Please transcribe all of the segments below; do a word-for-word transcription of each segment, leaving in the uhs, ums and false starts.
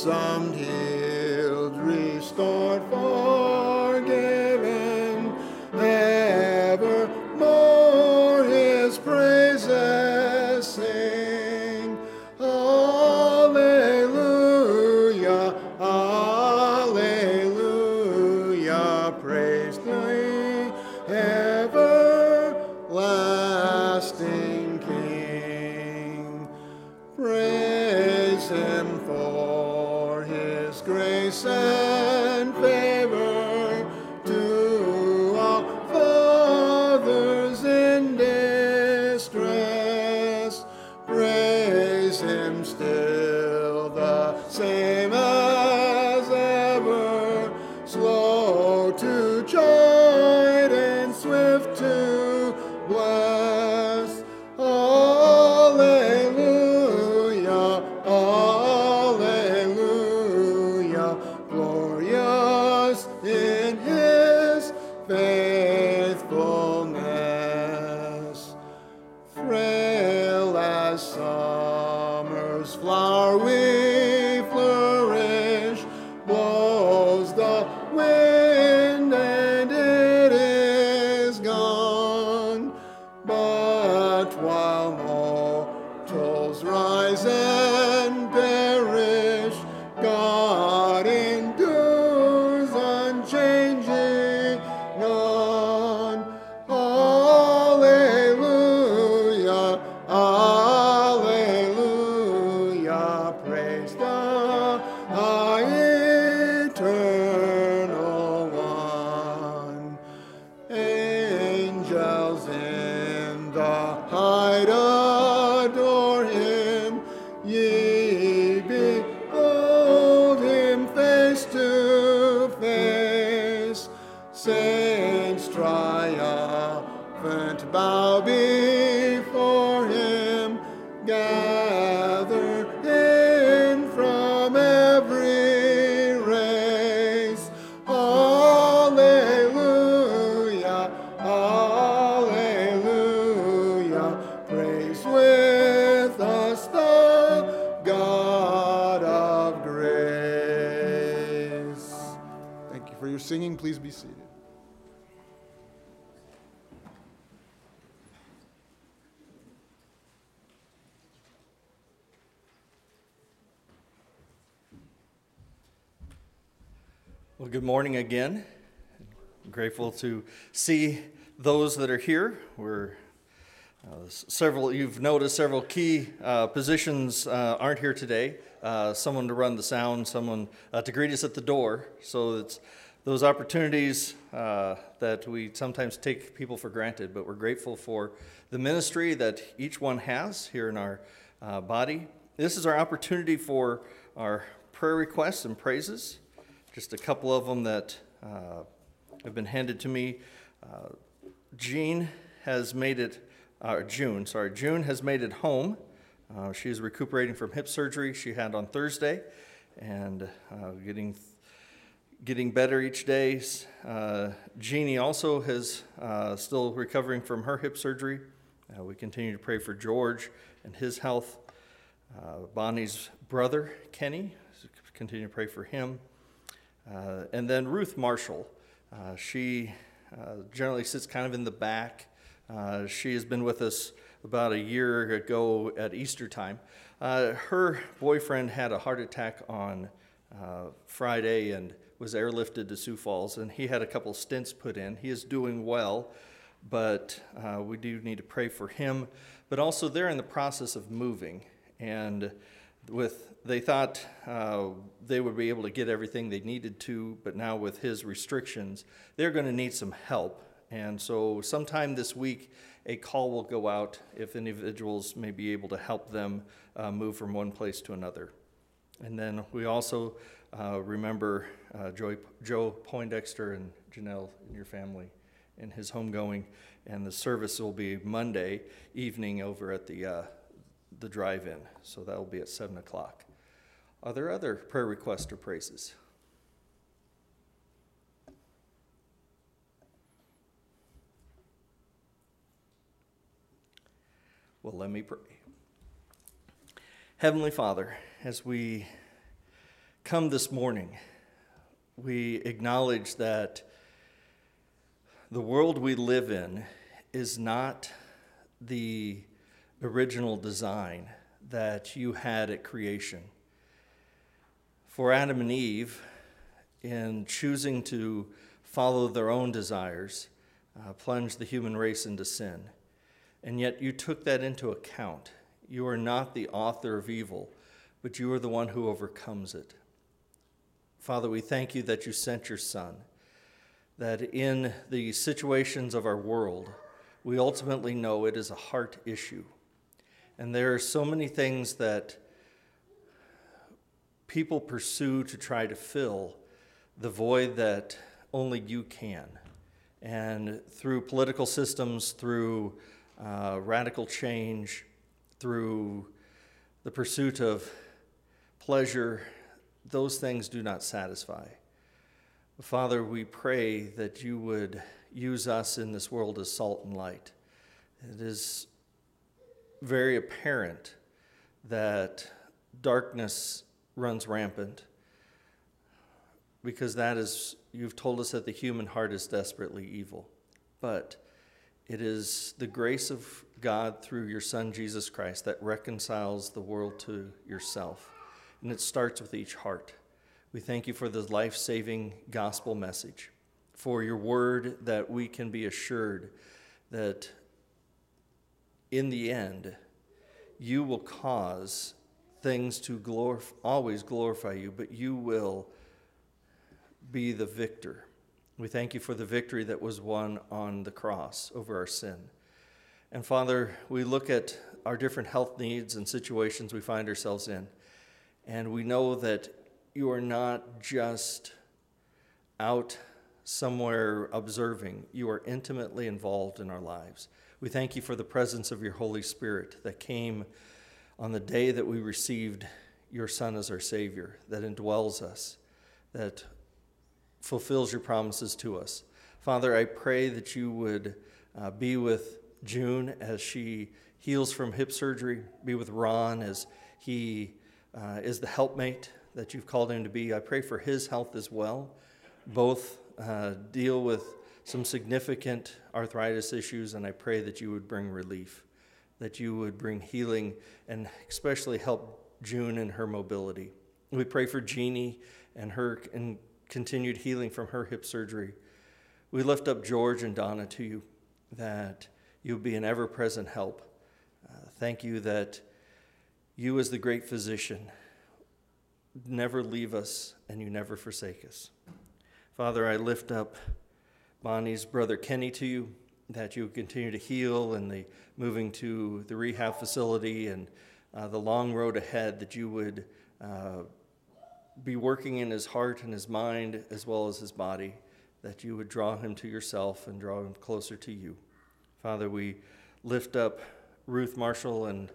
ransomed, healed, restored, forgiven, evermore his praises sing. Alleluia, alleluia, praise the everlasting King. Praise him for his grace and favor to all fathers in distress. Praise him still the same as ever, slow to chide and swift to bless. Alleluia, alleluia, glorious in his faithfulness. Frail as summer's flower we flourish, blows the wind and it is gone. But while mortals rise and perish, God endures unchanging on. Alleluia, alleluia, praise the eternal one. Angels in the height adore him, ye behold him face to face. Saints triumphant bow before him, gather in from every race. Alleluia, alleluia, praise with us the God of grace. Thank you for your singing. Please be seated. Well, good morning again. I'm grateful to see those that are here. We're uh, several. You've noticed several key uh, positions uh, aren't here today. Uh, someone to run the sound, someone uh, to greet us at the door. So it's those opportunities uh, that we sometimes take people for granted. But we're grateful for the ministry that each one has here in our uh, body. This is our opportunity for our prayer requests and praises. Just a couple of them that uh, have been handed to me. Uh, Jean has made it, uh, June, sorry, June has made it home. Uh, she is recuperating from hip surgery she had on Thursday and uh, getting getting better each day. Uh, Jeannie also is uh, still recovering from her hip surgery. Uh, we continue to pray for George and his health. Uh, Bonnie's brother, Kenny, continue to pray for him. Uh, and then Ruth Marshall, uh, she uh, generally sits kind of in the back. Uh, she has been with us about a year ago at Easter time. Uh, her boyfriend had a heart attack on uh, Friday and was airlifted to Sioux Falls, and he had a couple stents put in. He is doing well, but uh, we do need to pray for him. But also they're in the process of moving, and with they thought uh, they would be able to get everything they needed to, but now with his restrictions, they're going to need some help. And so sometime this week, a call will go out if individuals may be able to help them uh, move from one place to another. And then we also uh, remember uh, Joy, Joe Poindexter and Janelle and your family in his homegoing. And the service will be Monday evening over at the uh, the drive-in. So that will be at seven o'clock. Are there other prayer requests or praises? Well, let me pray. Heavenly Father, as we come this morning, we acknowledge that the world we live in is not the original design that you had at creation. For Adam and Eve, in choosing to follow their own desires, uh, plunged the human race into sin. And yet you took that into account. You are not the author of evil, but you are the one who overcomes it. Father, we thank you that you sent your Son, that in the situations of our world, we ultimately know it is a heart issue. And there are so many things that people pursue to try to fill the void that only you can. And through political systems, through uh, radical change, through the pursuit of pleasure, those things do not satisfy. Father, we pray that you would use us in this world as salt and light. It is very apparent that darkness runs rampant, because that is, you've told us that the human heart is desperately evil. But it is the grace of God through your Son, Jesus Christ, that reconciles the world to yourself. And it starts with each heart. We thank you for the life-saving gospel message, for your word that we can be assured that in the end, you will cause things to glorify, always glorify you, but you will be the victor. We thank you for the victory that was won on the cross over our sin. And Father, we look at our different health needs and situations we find ourselves in, and we know that you are not just out somewhere observing. You are intimately involved in our lives. We thank you for the presence of your Holy Spirit that came on the day that we received your Son as our Savior, that indwells us, that fulfills your promises to us. Father, I pray that you would uh, be with June as she heals from hip surgery, be with Ron as he uh, is the helpmate that you've called him to be. I pray for his health as well. Both uh, deal with some significant arthritis issues, and I pray that you would bring relief, that you would bring healing, and especially help June in her mobility. We pray for Jeannie and her and continued healing from her hip surgery. We lift up George and Donna to you, that you be an ever-present help. Uh, thank you that you, as the great physician, never leave us and you never forsake us. Father, I lift up Bonnie's brother Kenny to you, that you continue to heal and the moving to the rehab facility and uh, the long road ahead, that you would uh, be working in his heart and his mind as well as his body, that you would draw him to yourself and draw him closer to you. Father, we lift up Ruth Marshall and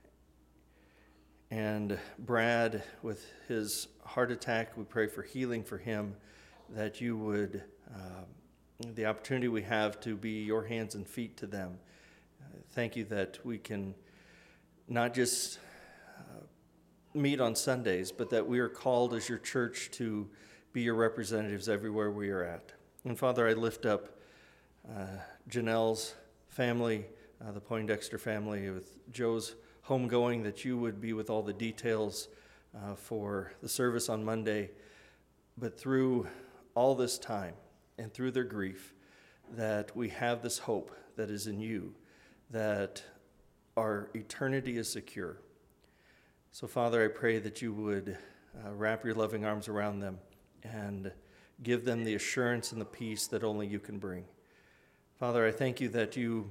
and Brad with his heart attack. We pray for healing for him, that you would, uh, the opportunity we have to be your hands and feet to them. Uh, thank you that we can not just uh, meet on Sundays, but that we are called as your church to be your representatives everywhere we are at. And Father, I lift up uh, Janelle's family, uh, the Poindexter family, with Joe's homegoing, that you would be with all the details uh, for the service on Monday. But through all this time and through their grief, that we have this hope that is in you, that our eternity is secure. So, Father, I pray that you would uh, wrap your loving arms around them and give them the assurance and the peace that only you can bring. Father, I thank you that you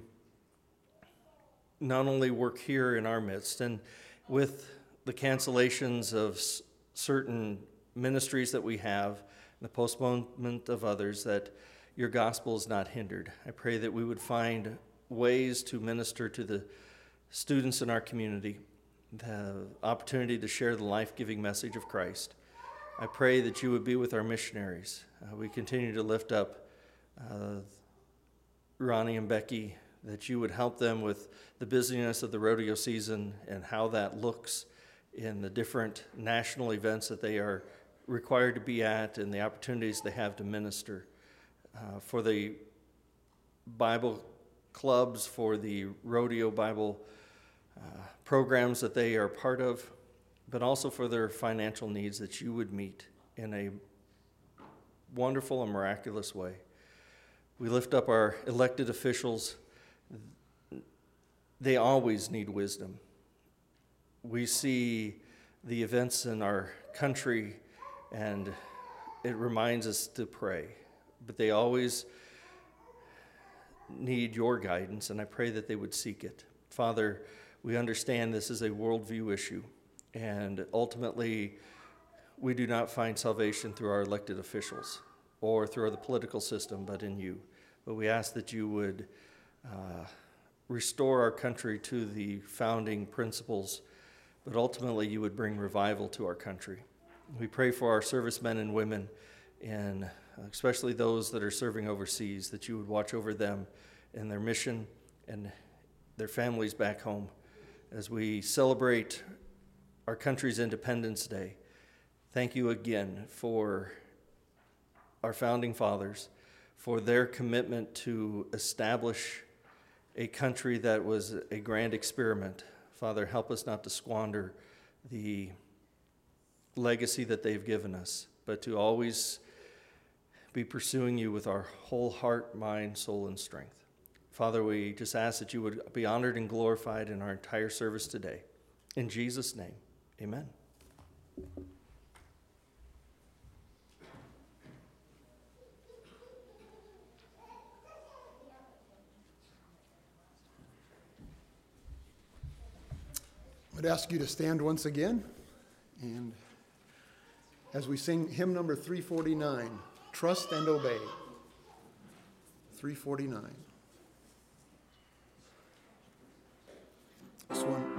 not only work here in our midst, and with the cancellations of s- certain ministries that we have, and the postponement of others, that your gospel is not hindered. I pray that we would find ways to minister to the students in our community, the opportunity to share the life-giving message of Christ. I pray that you would be with our missionaries. Uh, we continue to lift up uh, Ronnie and Becky, that you would help them with the busyness of the rodeo season and how that looks in the different national events that they are required to be at and the opportunities they have to minister, uh, for the Bible clubs, for the rodeo Bible uh, programs that they are part of, but also for their financial needs, that you would meet in a wonderful and miraculous way. We lift up our elected officials. They always need wisdom. We see the events in our country, and it reminds us to pray. But they always need your guidance, and I pray that they would seek it. Father, we understand this is a worldview issue, and ultimately, we do not find salvation through our elected officials or through the political system, but in you. But we ask that you would uh, restore our country to the founding principles, but ultimately you would bring revival to our country. We pray for our servicemen and women, and especially those that are serving overseas, that you would watch over them and their mission and their families back home as we celebrate our country's Independence Day. Thank you again for our founding fathers, for their commitment to establish a country that was a grand experiment. Father, help us not to squander the legacy that they've given us, but to always be pursuing you with our whole heart, mind, soul, and strength. Father, we just ask that you would be honored and glorified in our entire service today. In Jesus' name, amen. I'd ask you to stand once again, and as we sing hymn number three forty-nine, Trust and Obey. three forty-nine. This one.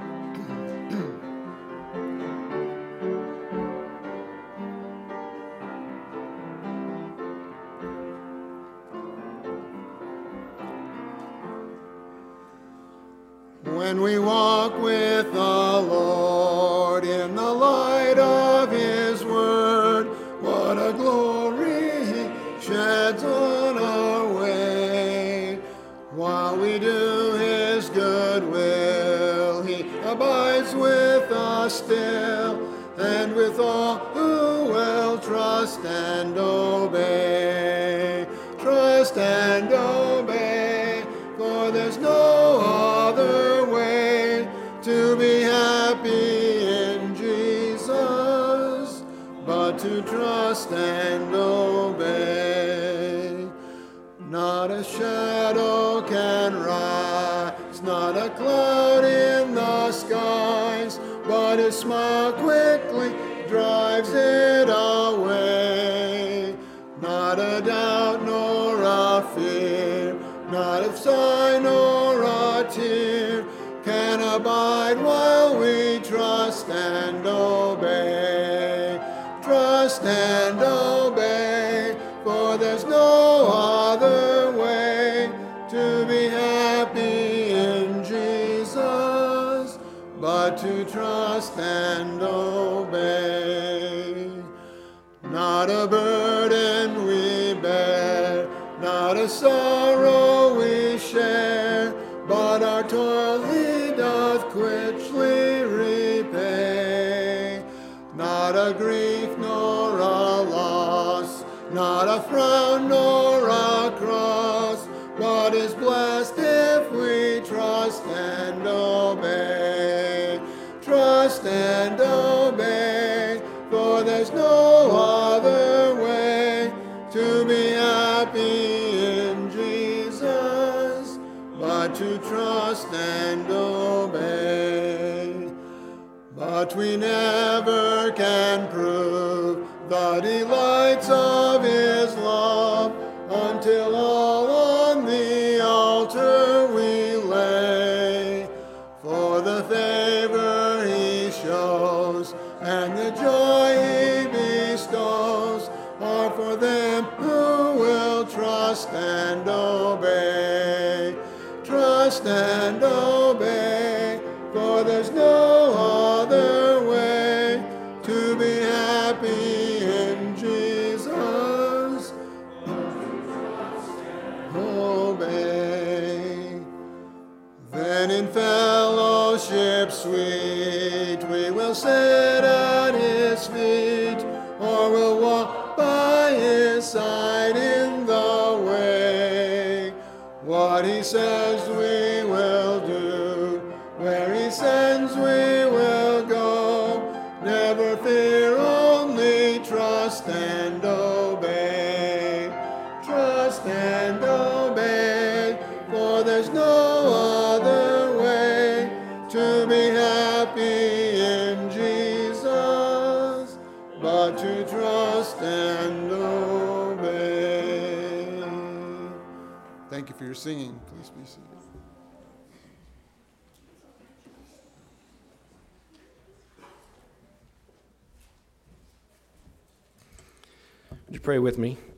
When we walk with the Lord in the light of his word, what a glory he sheds on our way. While we do his good will, he abides with us still, and with all who will trust and obey. Trust and obey, for there's no other way to be happy in Jesus, but to trust and obey. Not a shadow can rise, not a cloud in the skies, but his smile quickly drives it away. Not a doubt nor a fear, not a sign nor a tear can abide while we trust and obey. Trust and obey, for there's no other way to be happy in Jesus, but to trust and obey. Not a burden we bear, not a sorrow we share, but our toil he doth quickly repay. Not a grief nor a loss, not a frown nor a cross, but is blessed if we trust and obey. Trust and obey, for there's no other way to be happy in Jesus, but to trust and obey. But we never can prove the delights of his love until all on the altar we lay. For the favor he shows and the joy he bestows are for them who will trust and obey. Trust and obey, for there's no other way to be happy in lips sweet. We will sit at his feet, or we'll walk by his side in the way. What he says we will do, where he sends we will go. Never fear, only trust and obey. Trust and obey, for there's no other way to be happy in Jesus, but to trust and obey. Thank you for your singing. Please be seated. Would you pray with me?